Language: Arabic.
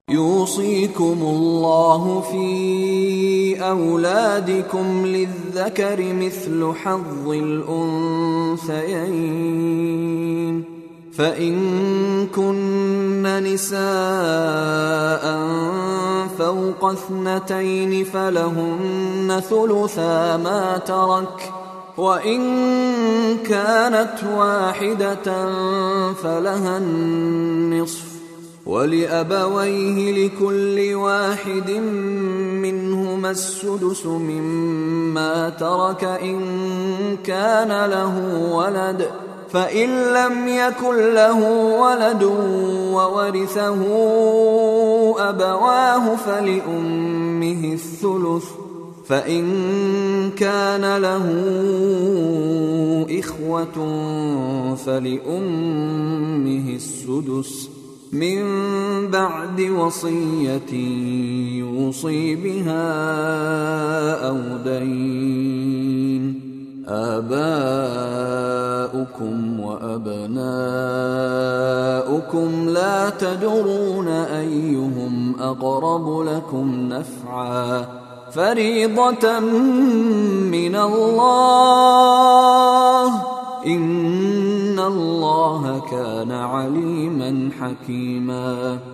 يوصيكم الله في أولادكم للذكر مثل حظ الأنثيين، فإن كن نساء فوق 2 فلهن ثلثا ما ترك، وإن كانت واحدة فلها النصف، ولأبويه لكل واحد منهما السدس مما ترك إن كان له ولد، فإن لم يكن له ولد وورثه أبواه فلأمه الثلث، فإن كان له إخوة فلأمه السدس من بعد وصية يوصي بها أو دين. آباؤكم وأبناؤكم لا تدرون أيهم أقرب لكم نفعا، فريضة من الله، إن الله كان عليما حكيما.